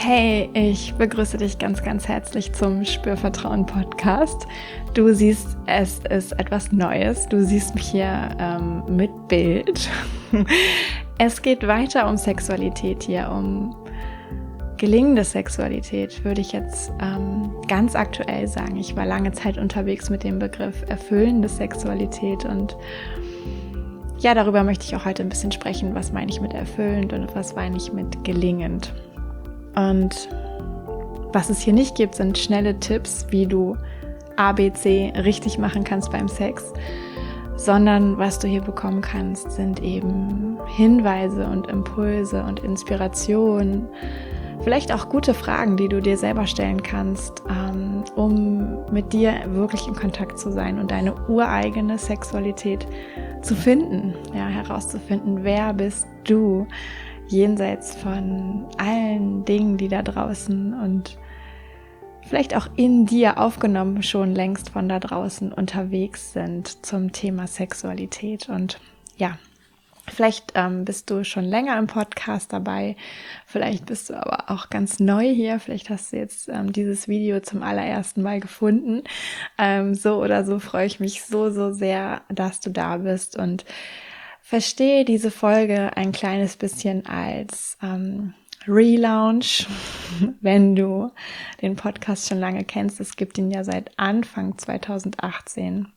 Hey, ich begrüße dich ganz, ganz herzlich zum Spürvertrauen-Podcast. Du siehst, es ist etwas Neues. Du siehst mich hier mit Bild. Es geht weiter um Sexualität hier, um gelingende Sexualität, würde ich jetzt ganz aktuell sagen. Ich war lange Zeit unterwegs mit dem Begriff erfüllende Sexualität und ja, darüber möchte ich auch heute ein bisschen sprechen. Was meine ich mit erfüllend und was meine ich mit gelingend? Und was es hier nicht gibt, sind schnelle Tipps, wie du ABC richtig machen kannst beim Sex, sondern was du hier bekommen kannst, sind eben Hinweise und Impulse und Inspiration, vielleicht auch gute Fragen, die du dir selber stellen kannst, um mit dir wirklich in Kontakt zu sein und deine ureigene Sexualität zu finden, ja, herauszufinden, wer bist du, jenseits von allen Dingen, die da draußen und vielleicht auch in dir aufgenommen schon längst von da draußen unterwegs sind zum Thema Sexualität. Und ja, vielleicht bist du schon länger im Podcast dabei, vielleicht bist du aber auch ganz neu hier, vielleicht hast du jetzt dieses Video zum allerersten Mal gefunden. So oder so freue ich mich so sehr, dass du da bist und verstehe diese Folge ein kleines bisschen als Relaunch, wenn du den Podcast schon lange kennst. Es gibt ihn ja seit Anfang 2018.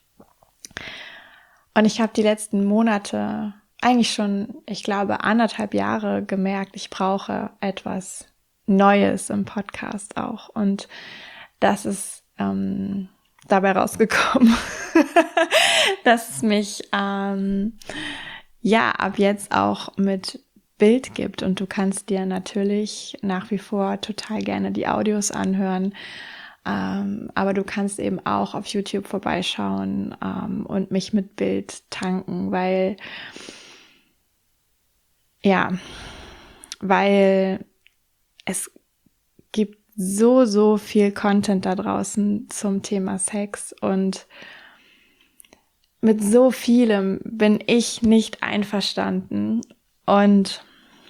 Und ich habe die letzten Monate, eigentlich schon, ich glaube, 1,5 Jahre gemerkt, ich brauche etwas Neues im Podcast auch. Und das ist dabei rausgekommen, dass es mich ab jetzt auch mit Bild gibt und du kannst dir natürlich nach wie vor total gerne die Audios anhören, aber du kannst eben auch auf YouTube vorbeischauen und mich mit Bild tanken, weil es gibt so viel Content da draußen zum Thema Sex und mit so vielem bin ich nicht einverstanden und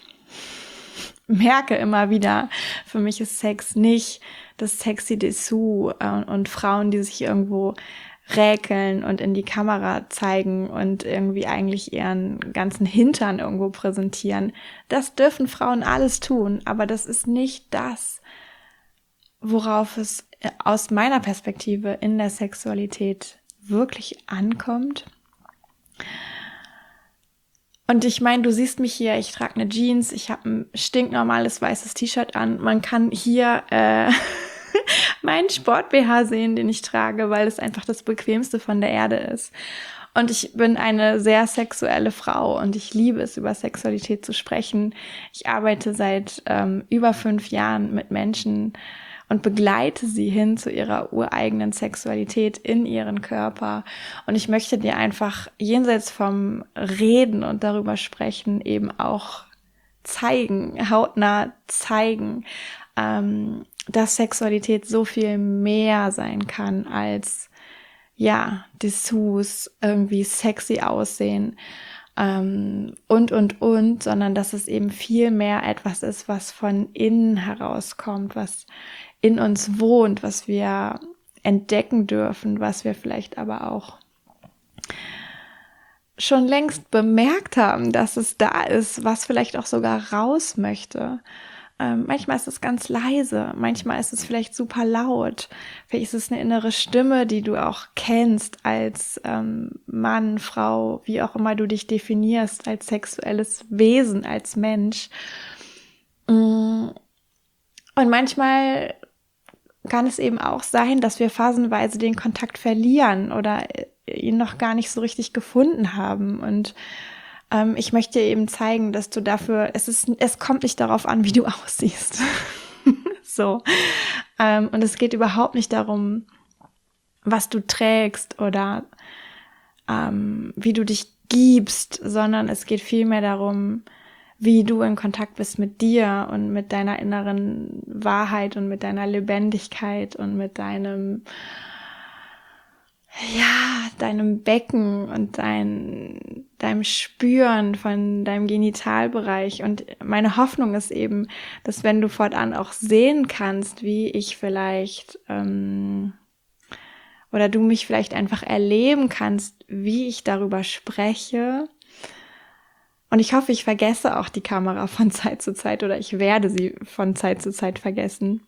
merke immer wieder, für mich ist Sex nicht das sexy Dessous und Frauen, die sich irgendwo räkeln und in die Kamera zeigen und irgendwie eigentlich ihren ganzen Hintern irgendwo präsentieren. Das dürfen Frauen alles tun, aber das ist nicht das, worauf es aus meiner Perspektive in der Sexualität wirklich ankommt. Und ich meine, du siehst mich hier, ich trage eine Jeans, ich habe ein stinknormales weißes T-Shirt an. Man kann hier meinen Sport-BH sehen, den ich trage, weil es einfach das Bequemste von der Erde ist. Und ich bin eine sehr sexuelle Frau und ich liebe es, über Sexualität zu sprechen. Ich arbeite seit über 5 Jahren mit Menschen und begleite sie hin zu ihrer ureigenen Sexualität in ihren Körper. Und ich möchte dir einfach jenseits vom Reden und darüber sprechen eben auch zeigen, hautnah zeigen, dass Sexualität so viel mehr sein kann als, Dessous, irgendwie sexy aussehen und, sondern dass es eben viel mehr etwas ist, was von innen herauskommt, was in uns wohnt, was wir entdecken dürfen, was wir vielleicht aber auch schon längst bemerkt haben, dass es da ist, was vielleicht auch sogar raus möchte. Manchmal ist es ganz leise, manchmal ist es vielleicht super laut, vielleicht ist es eine innere Stimme, die du auch kennst als Mann, Frau, wie auch immer du dich definierst, als sexuelles Wesen, als Mensch. Und manchmal kann es eben auch sein, dass wir phasenweise den Kontakt verlieren oder ihn noch gar nicht so richtig gefunden haben. Und ich möchte dir eben zeigen, dass du dafür, es kommt nicht darauf an, wie du aussiehst. So. Und es geht überhaupt nicht darum, was du trägst oder wie du dich gibst, sondern es geht vielmehr darum, wie du in Kontakt bist mit dir und mit deiner inneren Wahrheit und mit deiner Lebendigkeit und mit deinem deinem Becken und deinem Spüren von deinem Genitalbereich. Und meine Hoffnung ist eben, dass wenn du fortan auch sehen kannst, wie ich vielleicht oder du mich vielleicht einfach erleben kannst, wie ich darüber spreche. Und ich hoffe, ich vergesse auch die Kamera von Zeit zu Zeit oder ich werde sie von Zeit zu Zeit vergessen.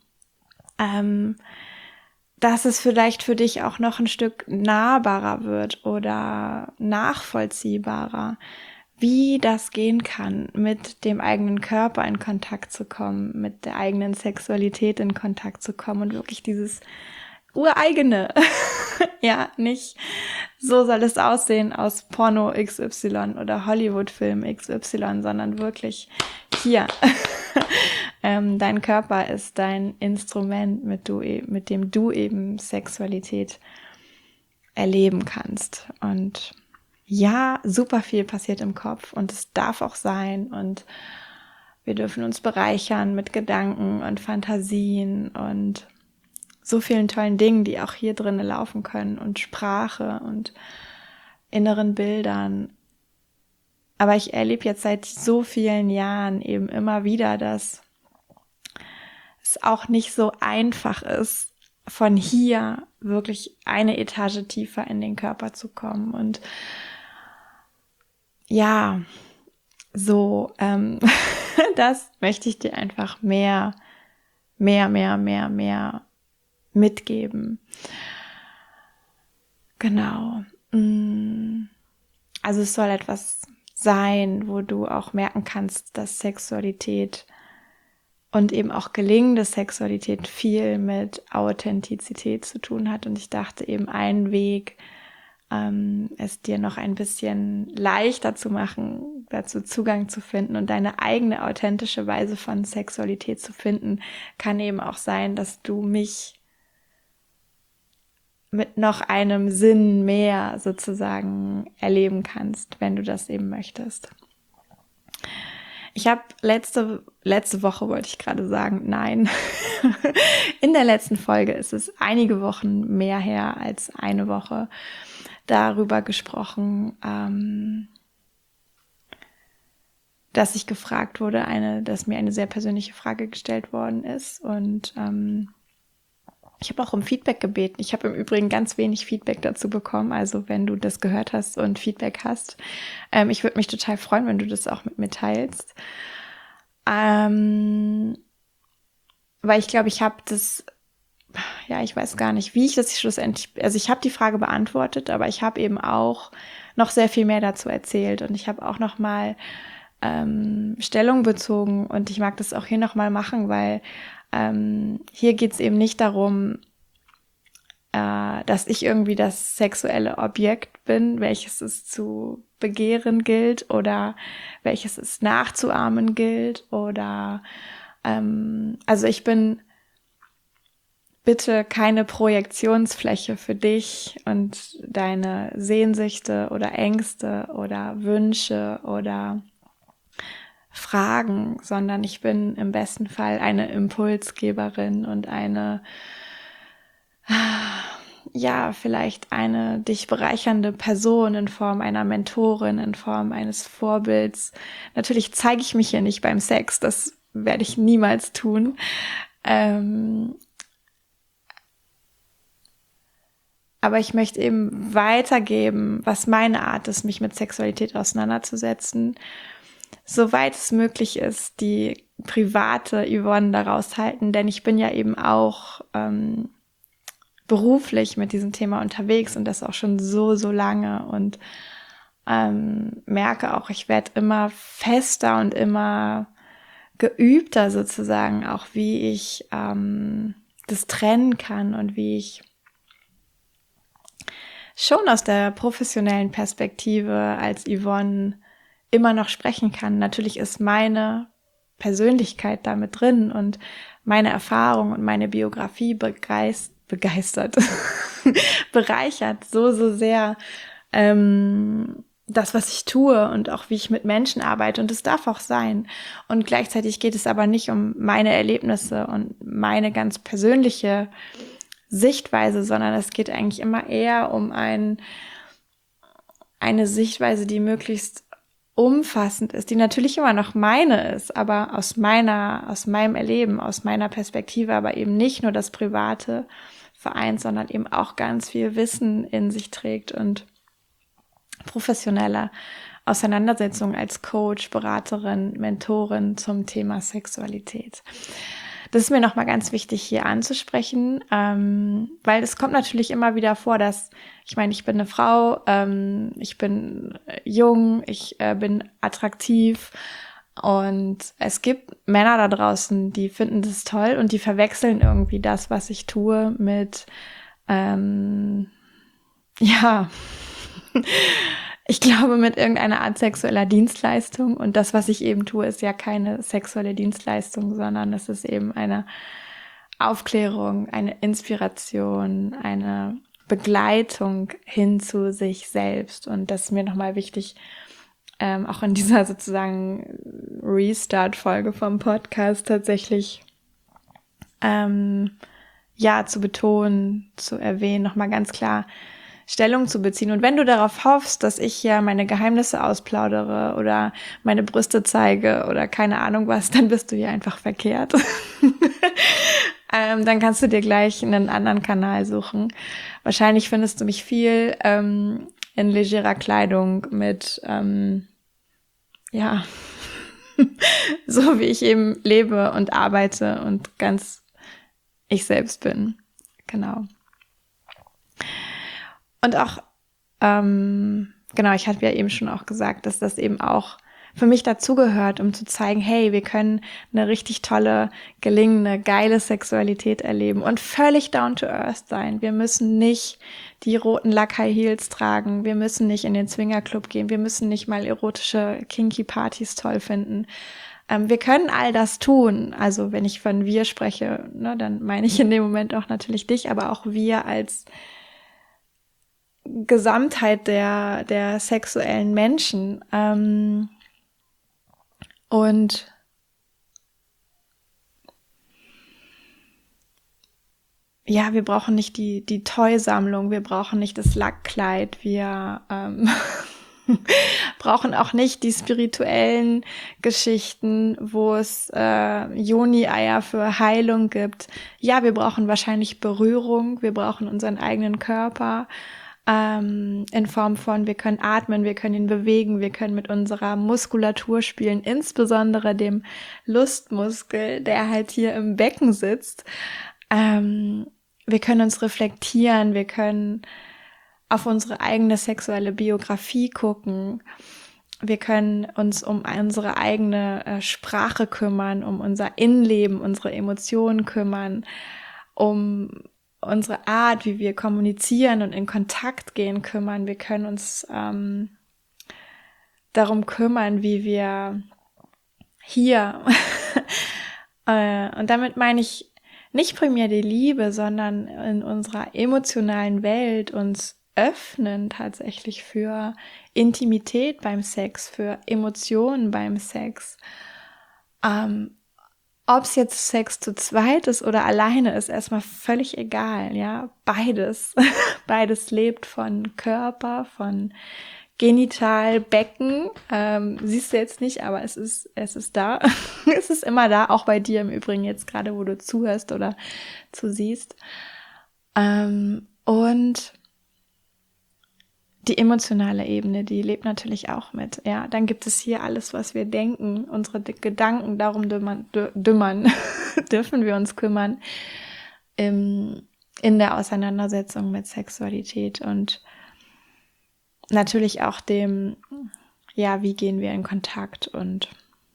Dass es vielleicht für dich auch noch ein Stück nahbarer wird oder nachvollziehbarer, wie das gehen kann, mit dem eigenen Körper in Kontakt zu kommen, mit der eigenen Sexualität in Kontakt zu kommen und wirklich dieses ureigene, ja, nicht so soll es aussehen aus Porno XY oder Hollywood-Film XY, sondern wirklich hier. Dein Körper ist dein Instrument, mit dem du eben Sexualität erleben kannst. Und ja, super viel passiert im Kopf und es darf auch sein. Und wir dürfen uns bereichern mit Gedanken und Fantasien und so vielen tollen Dingen, die auch hier drinnen laufen können und Sprache und inneren Bildern. Aber ich erlebe jetzt seit so vielen Jahren eben immer wieder, dass es auch nicht so einfach ist, von hier wirklich eine Etage tiefer in den Körper zu kommen. Und ja, so, das möchte ich dir einfach mehr mitgeben. Genau. Also es soll etwas sein, wo du auch merken kannst, dass Sexualität und eben auch gelingende Sexualität viel mit Authentizität zu tun hat. Und ich dachte eben, ein Weg, es dir noch ein bisschen leichter zu machen, dazu Zugang zu finden und deine eigene authentische Weise von Sexualität zu finden, kann eben auch sein, dass du mich mit noch einem Sinn mehr sozusagen erleben kannst, wenn du das eben möchtest. Ich habe letzte Woche, wollte ich gerade sagen, nein, in der letzten Folge ist es einige Wochen mehr her als eine Woche, darüber gesprochen, dass ich gefragt wurde, dass mir eine sehr persönliche Frage gestellt worden ist und ich habe auch um Feedback gebeten. Ich habe im Übrigen ganz wenig Feedback dazu bekommen. Also wenn du das gehört hast und Feedback hast, ich würde mich total freuen, wenn du das auch mit mir teilst. Weil ich glaube, ich habe das, ja, ich weiß gar nicht, wie ich das schlussendlich, also ich habe die Frage beantwortet, aber ich habe eben auch noch sehr viel mehr dazu erzählt und ich habe auch noch mal Stellung bezogen und ich mag das auch hier noch mal machen, weil hier geht es eben nicht darum, dass ich irgendwie das sexuelle Objekt bin, welches es zu begehren gilt oder welches es nachzuahmen gilt oder also ich bin bitte keine Projektionsfläche für dich und deine Sehnsüchte oder Ängste oder Wünsche oder Fragen, sondern ich bin im besten Fall eine Impulsgeberin und vielleicht eine dich bereichernde Person in Form einer Mentorin, in Form eines Vorbilds. Natürlich zeige ich mich hier nicht beim Sex, das werde ich niemals tun. Aber ich möchte eben weitergeben, was meine Art ist, mich mit Sexualität auseinanderzusetzen, soweit es möglich ist, die private Yvonne daraus halten, denn ich bin ja eben auch beruflich mit diesem Thema unterwegs und das auch schon so lange und merke auch, ich werde immer fester und immer geübter sozusagen, auch wie ich das trennen kann und wie ich schon aus der professionellen Perspektive als Yvonne immer noch sprechen kann. Natürlich ist meine Persönlichkeit damit drin und meine Erfahrung und meine Biografie begeistert, bereichert so sehr das, was ich tue und auch wie ich mit Menschen arbeite und es darf auch sein. Und gleichzeitig geht es aber nicht um meine Erlebnisse und meine ganz persönliche Sichtweise, sondern es geht eigentlich immer eher um eine Sichtweise, die möglichst umfassend ist, die natürlich immer noch meine ist, aber aus meinem Erleben, aus meiner Perspektive, aber eben nicht nur das Private vereint, sondern eben auch ganz viel Wissen in sich trägt und professionelle Auseinandersetzung als Coach, Beraterin, Mentorin zum Thema Sexualität. Das ist mir nochmal ganz wichtig hier anzusprechen, weil es kommt natürlich immer wieder vor, dass, ich meine, ich bin eine Frau, ich bin jung, ich bin attraktiv und es gibt Männer da draußen, die finden das toll und die verwechseln irgendwie das, was ich tue mit, ich glaube, mit irgendeiner Art sexueller Dienstleistung. Und das, was ich eben tue, ist ja keine sexuelle Dienstleistung, sondern es ist eben eine Aufklärung, eine Inspiration, eine Begleitung hin zu sich selbst. Und das ist mir nochmal wichtig, auch in dieser sozusagen Restart-Folge vom Podcast tatsächlich zu betonen, zu erwähnen, nochmal ganz klar Stellung zu beziehen. Und wenn du darauf hoffst, dass ich ja meine Geheimnisse ausplaudere oder meine Brüste zeige oder keine Ahnung was, dann bist du hier einfach verkehrt. Dann kannst du dir gleich einen anderen Kanal suchen. Wahrscheinlich findest du mich viel in legerer Kleidung mit, so wie ich eben lebe und arbeite und ganz ich selbst bin. Genau. Und auch, ich hatte ja eben schon auch gesagt, dass das eben auch für mich dazugehört, um zu zeigen, hey, wir können eine richtig tolle, gelingende, geile Sexualität erleben und völlig down to earth sein. Wir müssen nicht die roten Lack-High Heels tragen, wir müssen nicht in den Swingerclub gehen, wir müssen nicht mal erotische Kinky-Partys toll finden. Wir können all das tun. Also wenn ich von wir spreche, ne, dann meine ich in dem Moment auch natürlich dich, aber auch wir als Gesamtheit der sexuellen Menschen. Und ja, wir brauchen nicht die Toy-Sammlung, wir brauchen nicht das Lackkleid, wir brauchen auch nicht die spirituellen Geschichten, wo es Yoni-Eier für Heilung gibt. Ja, wir brauchen wahrscheinlich Berührung, wir brauchen unseren eigenen Körper, in Form von, wir können atmen, wir können ihn bewegen, wir können mit unserer Muskulatur spielen, insbesondere dem Lustmuskel, der halt hier im Becken sitzt. Wir können uns reflektieren, wir können auf unsere eigene sexuelle Biografie gucken, wir können uns um unsere eigene Sprache kümmern, um unser Innenleben, unsere Emotionen kümmern, um unsere Art, wie wir kommunizieren und in Kontakt gehen, kümmern. Wir können uns darum kümmern, wie wir hier und damit meine ich nicht primär die Liebe, sondern in unserer emotionalen Welt uns öffnen tatsächlich für Intimität beim Sex, für Emotionen beim Sex. Ob es jetzt Sex zu zweit ist oder alleine, ist erstmal völlig egal, ja. Beides. Beides lebt von Körper, von Genital, Becken. Siehst du jetzt nicht, aber es ist da. Es ist immer da, auch bei dir im Übrigen jetzt gerade, wo du zuhörst oder zusiehst. Und die emotionale Ebene, die lebt natürlich auch mit. Ja, dann gibt es hier alles, was wir denken, unsere Gedanken, darum dürfen wir uns kümmern in der Auseinandersetzung mit Sexualität und natürlich auch dem, ja, wie gehen wir in Kontakt und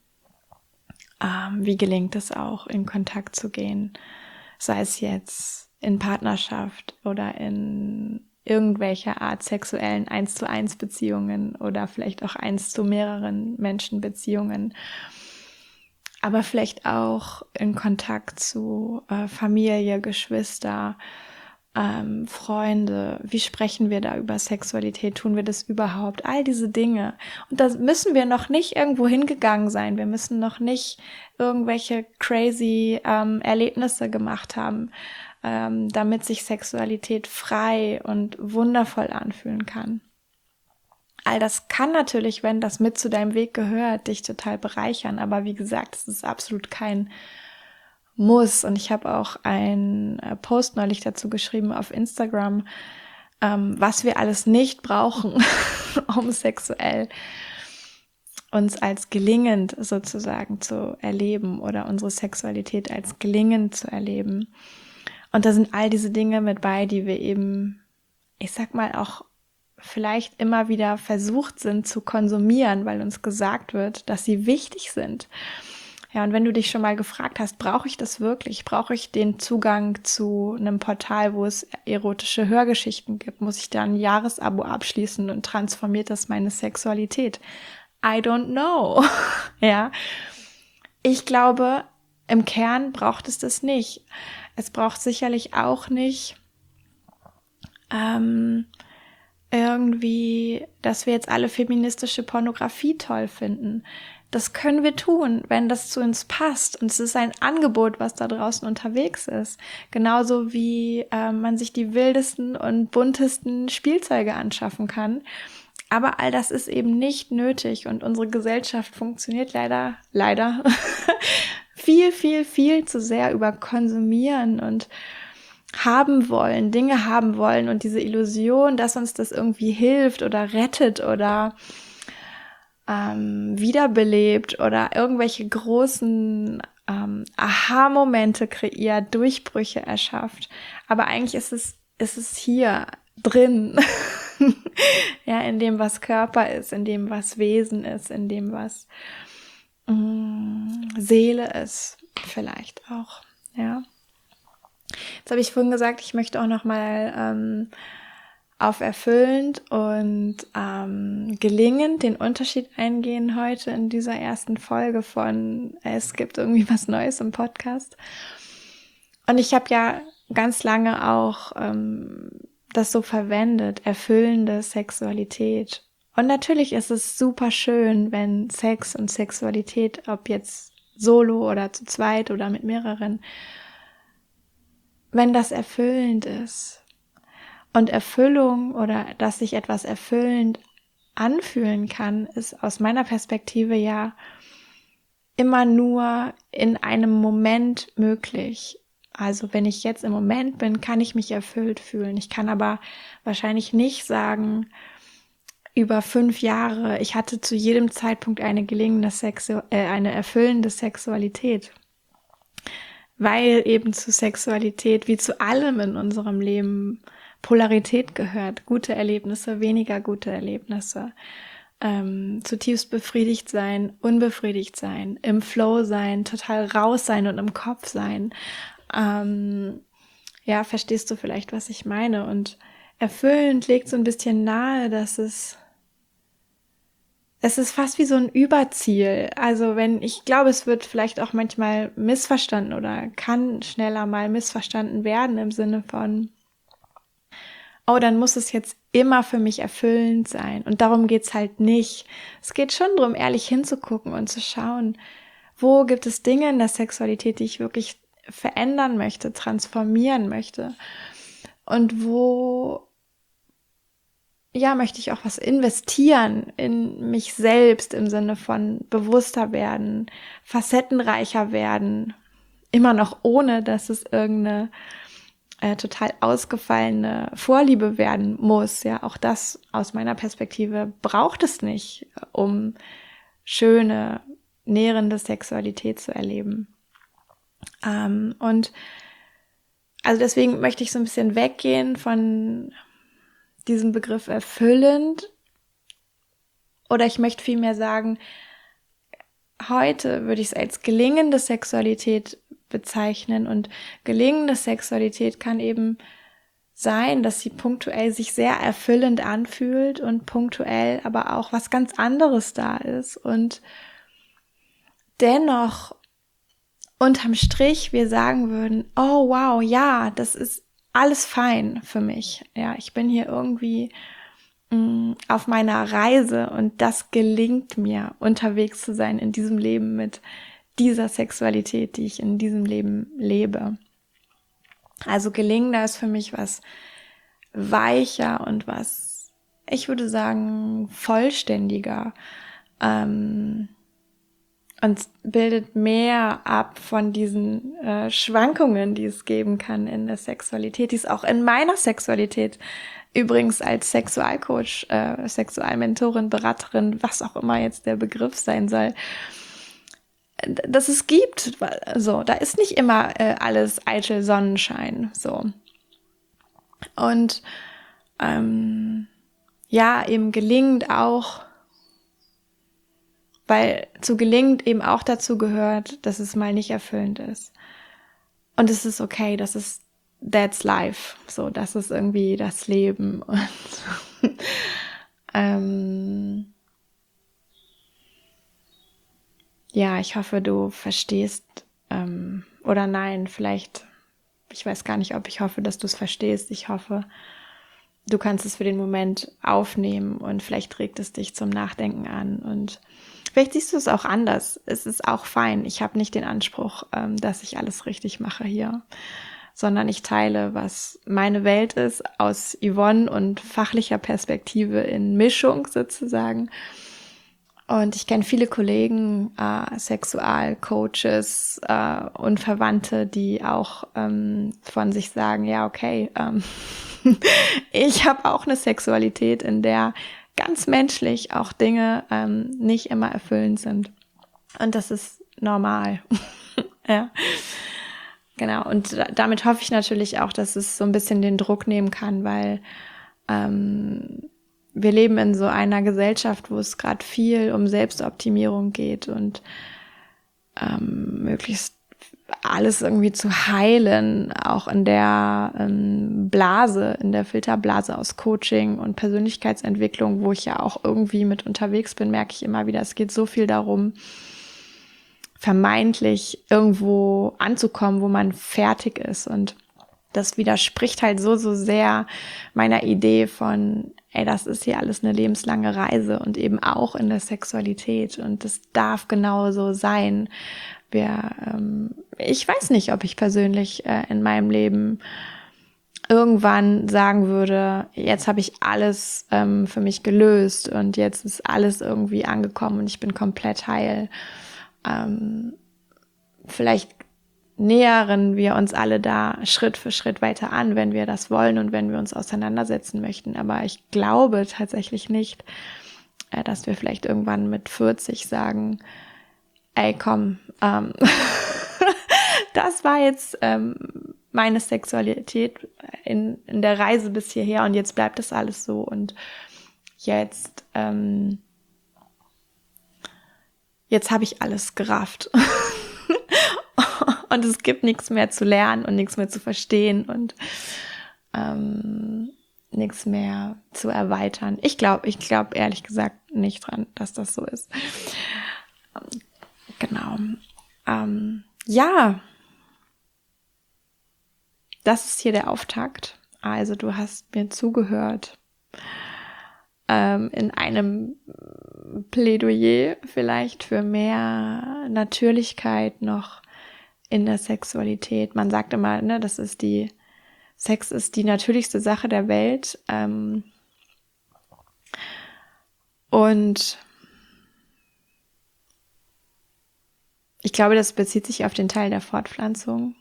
wie gelingt es auch, in Kontakt zu gehen, sei es jetzt in Partnerschaft oder in irgendwelcher Art sexuellen 1:1 Beziehungen oder vielleicht auch 1 zu mehreren Menschen Beziehungen, aber vielleicht auch in Kontakt zu Familie, Geschwister, Freunde. Wie sprechen wir da über Sexualität? Tun wir das überhaupt? All diese Dinge. Und da müssen wir noch nicht irgendwo hingegangen sein. Wir müssen noch nicht irgendwelche crazy Erlebnisse gemacht haben. damit sich Sexualität frei und wundervoll anfühlen kann. All das kann natürlich, wenn das mit zu deinem Weg gehört, dich total bereichern. Aber wie gesagt, es ist absolut kein Muss. Und ich habe auch einen Post neulich dazu geschrieben auf Instagram, was wir alles nicht brauchen, um sexuell uns als gelingend sozusagen zu erleben oder unsere Sexualität als gelingend zu erleben. Und da sind all diese Dinge mit bei, die wir eben, ich sag mal, auch vielleicht immer wieder versucht sind zu konsumieren, weil uns gesagt wird, dass sie wichtig sind. Ja, und wenn du dich schon mal gefragt hast, brauche ich das wirklich? Brauche ich den Zugang zu einem Portal, wo es erotische Hörgeschichten gibt? Muss ich da ein Jahresabo abschließen und transformiert das meine Sexualität? I don't know. Ja, ich glaube, im Kern braucht es das nicht. Es braucht sicherlich auch nicht irgendwie, dass wir jetzt alle feministische Pornografie toll finden. Das können wir tun, wenn das zu uns passt. Und es ist ein Angebot, was da draußen unterwegs ist. Genauso wie man sich die wildesten und buntesten Spielzeuge anschaffen kann. Aber all das ist eben nicht nötig. Und unsere Gesellschaft funktioniert leider viel zu sehr über Konsumieren und haben wollen, Dinge haben wollen und diese Illusion, dass uns das irgendwie hilft oder rettet oder wiederbelebt oder irgendwelche großen Aha-Momente kreiert, Durchbrüche erschafft. Aber eigentlich ist es hier drin, ja, in dem, was Körper ist, in dem, was Wesen ist, in dem, was Seele ist, vielleicht auch, ja. Jetzt habe ich vorhin gesagt, ich möchte auch nochmal auf erfüllend und gelingend den Unterschied eingehen heute in dieser ersten Folge von Es gibt irgendwie was Neues im Podcast. Und ich habe ja ganz lange auch das so verwendet, erfüllende Sexualität. Und natürlich ist es super schön, wenn Sex und Sexualität, ob jetzt solo oder zu zweit oder mit mehreren, wenn das erfüllend ist. Und Erfüllung oder dass sich etwas erfüllend anfühlen kann, ist aus meiner Perspektive ja immer nur in einem Moment möglich. Also wenn ich jetzt im Moment bin, kann ich mich erfüllt fühlen. Ich kann aber wahrscheinlich nicht sagen, über 5 Jahre, ich hatte zu jedem Zeitpunkt eine eine erfüllende Sexualität. Weil eben zu Sexualität, wie zu allem in unserem Leben, Polarität gehört. Gute Erlebnisse, weniger gute Erlebnisse. Zutiefst befriedigt sein, unbefriedigt sein, im Flow sein, total raus sein und im Kopf sein. Ja, verstehst du vielleicht, was ich meine? Und erfüllend legt so ein bisschen nahe, dass es ist fast wie so ein Überziel. Also ich glaube, es wird vielleicht auch manchmal missverstanden oder kann schneller mal missverstanden werden im Sinne von, oh, dann muss es jetzt immer für mich erfüllend sein. Und darum geht's halt nicht. Es geht schon darum, ehrlich hinzugucken und zu schauen, wo gibt es Dinge in der Sexualität, die ich wirklich verändern möchte, transformieren möchte. Und wo möchte ich auch was investieren in mich selbst im Sinne von bewusster werden, facettenreicher werden, immer noch ohne, dass es irgendeine total ausgefallene Vorliebe werden muss. Ja, auch das aus meiner Perspektive braucht es nicht, um schöne, nährende Sexualität zu erleben. Und also deswegen möchte ich so ein bisschen weggehen von diesen Begriff erfüllend, oder ich möchte vielmehr sagen, heute würde ich es als gelingende Sexualität bezeichnen, und gelingende Sexualität kann eben sein, dass sie punktuell sich sehr erfüllend anfühlt und punktuell aber auch was ganz anderes da ist und dennoch unterm Strich wir sagen würden, oh wow, ja, das ist alles fein für mich. Ja, ich bin hier irgendwie auf meiner Reise und das gelingt mir, unterwegs zu sein in diesem Leben mit dieser Sexualität, die ich in diesem Leben lebe. Also gelingender ist für mich was weicher und was, ich würde sagen, vollständiger. Und bildet mehr ab von diesen Schwankungen, die es geben kann in der Sexualität, die es auch in meiner Sexualität übrigens als Sexualcoach, Sexualmentorin, Beraterin, was auch immer jetzt der Begriff sein soll, dass es gibt. So, da ist nicht immer alles eitel Sonnenschein. So. Und ja, eben gelingt auch, weil zu gelingend eben auch dazu gehört, dass es mal nicht erfüllend ist. Und es ist okay, that's life. So, das ist irgendwie das Leben. Und ja, ich hoffe, du verstehst, oder nein, vielleicht, ich weiß gar nicht, ob ich hoffe, dass du es verstehst. Ich hoffe, du kannst es für den Moment aufnehmen und vielleicht regt es dich zum Nachdenken an und vielleicht siehst du es auch anders. Es ist auch fein. Ich habe nicht den Anspruch, dass ich alles richtig mache hier, sondern ich teile, was meine Welt ist, aus Yvonne und fachlicher Perspektive in Mischung sozusagen. Und ich kenne viele Kollegen, Sexualcoaches und Verwandte, die auch von sich sagen, ja, okay, ich habe auch eine Sexualität, in der ganz menschlich auch Dinge nicht immer erfüllend sind. Und das ist normal. Ja, genau. Und damit hoffe ich natürlich auch, dass es so ein bisschen den Druck nehmen kann, weil wir leben in so einer Gesellschaft, wo es gerade viel um Selbstoptimierung geht und möglichst alles irgendwie zu heilen, auch in der Blase, in der Filterblase aus Coaching und Persönlichkeitsentwicklung, wo ich ja auch irgendwie mit unterwegs bin, merke ich immer wieder, es geht so viel darum, vermeintlich irgendwo anzukommen, wo man fertig ist. Und das widerspricht halt so sehr meiner Idee von, das ist hier alles eine lebenslange Reise und eben auch in der Sexualität. Und das darf genauso sein. Ich weiß nicht, ob ich persönlich in meinem Leben irgendwann sagen würde, jetzt habe ich alles für mich gelöst und jetzt ist alles irgendwie angekommen und ich bin komplett heil. Vielleicht nähern wir uns alle da Schritt für Schritt weiter an, wenn wir das wollen und wenn wir uns auseinandersetzen möchten. Aber ich glaube tatsächlich nicht, dass wir vielleicht irgendwann mit 40 sagen, ey, komm, das war jetzt meine Sexualität in der Reise bis hierher und jetzt bleibt das alles so und jetzt habe ich alles gerafft. Und es gibt nichts mehr zu lernen und nichts mehr zu verstehen und nichts mehr zu erweitern. Ich glaube ehrlich gesagt nicht dran, dass das so ist. Genau. Ja, das ist hier der Auftakt. Also du hast mir zugehört in einem Plädoyer vielleicht für mehr Natürlichkeit noch in der Sexualität. Man sagt immer, ne, Sex ist die natürlichste Sache der Welt. Und ich glaube, das bezieht sich auf den Teil der Fortpflanzung.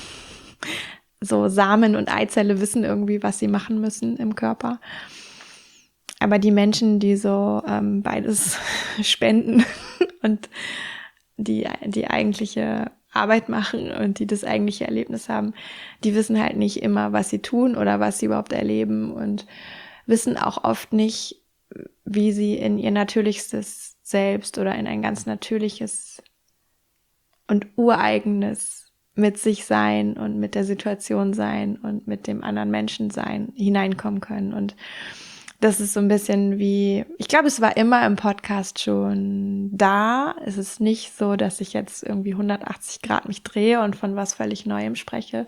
So Samen und Eizelle wissen irgendwie, was sie machen müssen im Körper. Aber die Menschen, die so beides spenden und die eigentliche Arbeit machen und die das eigentliche Erlebnis haben, die wissen halt nicht immer, was sie tun oder was sie überhaupt erleben und wissen auch oft nicht, wie sie in ihr natürlichstes Selbst oder in ein ganz natürliches und ureigenes mit sich sein und mit der Situation sein und mit dem anderen Menschen sein hineinkommen können. Und das ist so ein bisschen wie, ich glaube, es war immer im Podcast schon da. Es ist nicht so, dass ich jetzt irgendwie 180 Grad mich drehe und von was völlig Neuem spreche.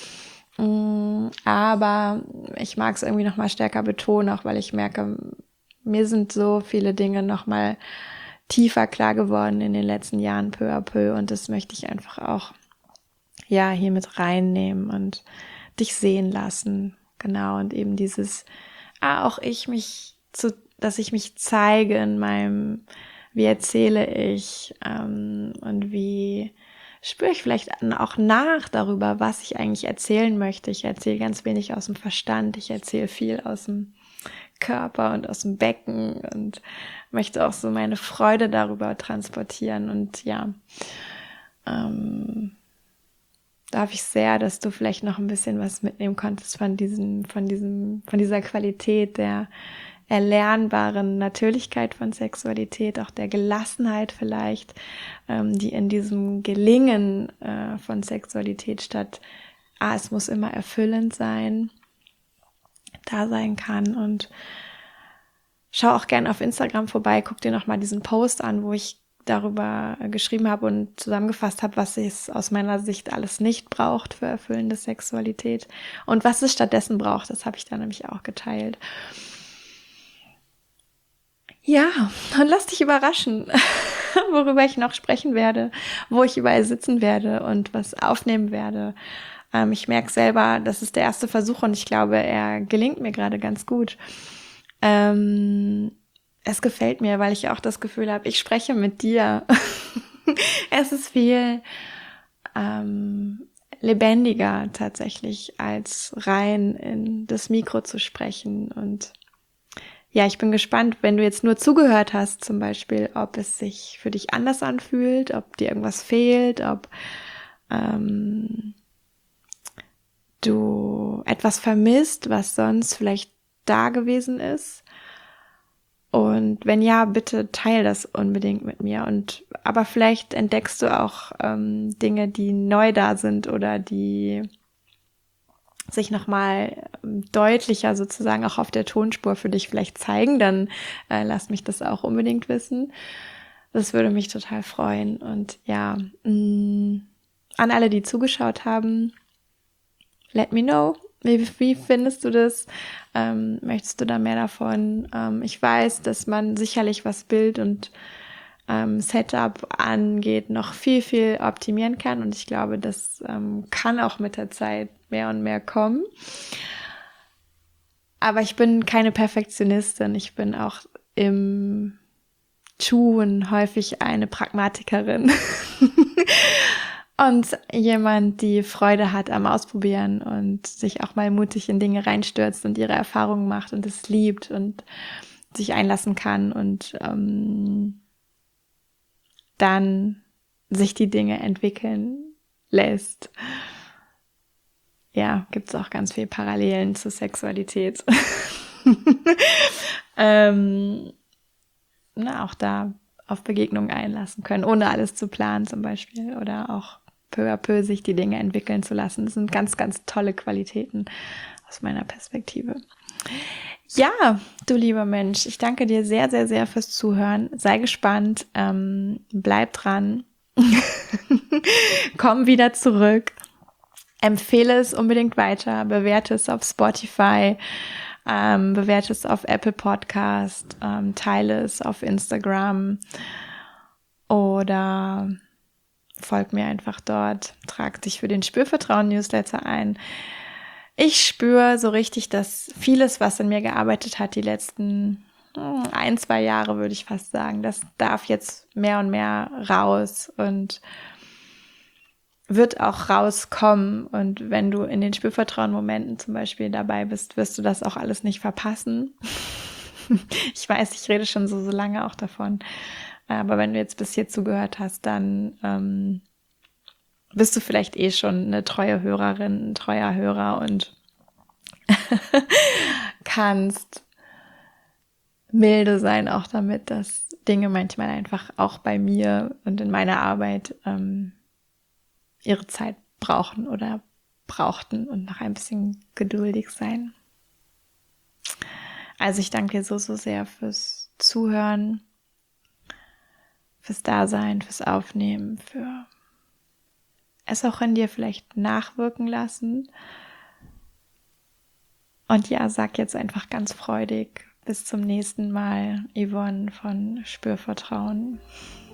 Aber ich mag es irgendwie nochmal stärker betonen, auch weil ich merke, mir sind so viele Dinge nochmal tiefer klar geworden in den letzten Jahren peu à peu und das möchte ich einfach auch hier mit reinnehmen und dich sehen lassen. Genau, und eben dieses, dass ich mich zeige in meinem, wie erzähle ich und wie spüre ich vielleicht auch nach darüber, was ich eigentlich erzählen möchte. Ich erzähle ganz wenig aus dem Verstand, ich erzähle viel aus dem Körper und aus dem Becken und möchte auch so meine Freude darüber transportieren. Und ja, da hoffe ich sehr, dass du vielleicht noch ein bisschen was mitnehmen konntest von dieser Qualität der erlernbaren Natürlichkeit von Sexualität, auch der Gelassenheit vielleicht, die in diesem Gelingen von Sexualität statt, es muss immer erfüllend sein, da sein kann. Und schau auch gerne auf Instagram vorbei, guck dir nochmal diesen Post an, wo ich darüber geschrieben habe und zusammengefasst habe, was es aus meiner Sicht alles nicht braucht für erfüllende Sexualität und was es stattdessen braucht. Das habe ich da nämlich auch geteilt. Ja, und lass dich überraschen, worüber ich noch sprechen werde, wo ich überall sitzen werde und was aufnehmen werde. Ich merke selber, das ist der erste Versuch und ich glaube, er gelingt mir gerade ganz gut. Es gefällt mir, weil ich auch das Gefühl habe, ich spreche mit dir. Es ist viel lebendiger tatsächlich, als rein in das Mikro zu sprechen. Und ja, ich bin gespannt, wenn du jetzt nur zugehört hast, zum Beispiel, ob es sich für dich anders anfühlt, ob dir irgendwas fehlt, ob du etwas vermisst, was sonst vielleicht da gewesen ist. Und wenn ja, bitte teil das unbedingt mit mir. Aber vielleicht entdeckst du auch Dinge, die neu da sind oder die sich nochmal deutlicher sozusagen auch auf der Tonspur für dich vielleicht zeigen, dann lass mich das auch unbedingt wissen. Das würde mich total freuen. Und ja, an alle, die zugeschaut haben, let me know. Wie findest du das? Möchtest du da mehr davon? Ich weiß, dass man sicherlich, was Bild und Setup angeht, noch viel, viel optimieren kann. Und ich glaube, das kann auch mit der Zeit mehr und mehr kommen. Aber ich bin keine Perfektionistin. Ich bin auch im Tun häufig eine Pragmatikerin. Und jemand, die Freude hat am Ausprobieren und sich auch mal mutig in Dinge reinstürzt und ihre Erfahrungen macht und es liebt und sich einlassen kann und dann sich die Dinge entwickeln lässt. Ja, gibt es auch ganz viele Parallelen zur Sexualität. Auch da auf Begegnungen einlassen können, ohne alles zu planen zum Beispiel oder auch peu à peu sich die Dinge entwickeln zu lassen. Das sind ganz, ganz tolle Qualitäten aus meiner Perspektive. Ja, du lieber Mensch, ich danke dir sehr, sehr, sehr fürs Zuhören. Sei gespannt, bleib dran, komm wieder zurück, empfehle es unbedingt weiter, bewerte es auf Spotify, bewerte es auf Apple Podcast, teile es auf Instagram oder folg mir einfach dort, trag dich für den Spürvertrauen-Newsletter ein. Ich spüre so richtig, dass vieles, was in mir gearbeitet hat, die letzten 1-2 Jahre, würde ich fast sagen, das darf jetzt mehr und mehr raus und wird auch rauskommen. Und wenn du in den Spürvertrauen-Momenten zum Beispiel dabei bist, wirst du das auch alles nicht verpassen. Ich weiß, ich rede schon so lange auch davon. Aber wenn du jetzt bis hier zugehört hast, dann bist du vielleicht schon eine treue Hörerin, ein treuer Hörer und kannst milde sein auch damit, dass Dinge manchmal einfach auch bei mir und in meiner Arbeit ihre Zeit brauchen oder brauchten und noch ein bisschen geduldig sein. Also ich danke dir so, so sehr fürs Zuhören, fürs Dasein, fürs Aufnehmen, für es auch in dir vielleicht nachwirken lassen. Und ja, sag jetzt einfach ganz freudig, bis zum nächsten Mal, Yvonne von Spürvertrauen.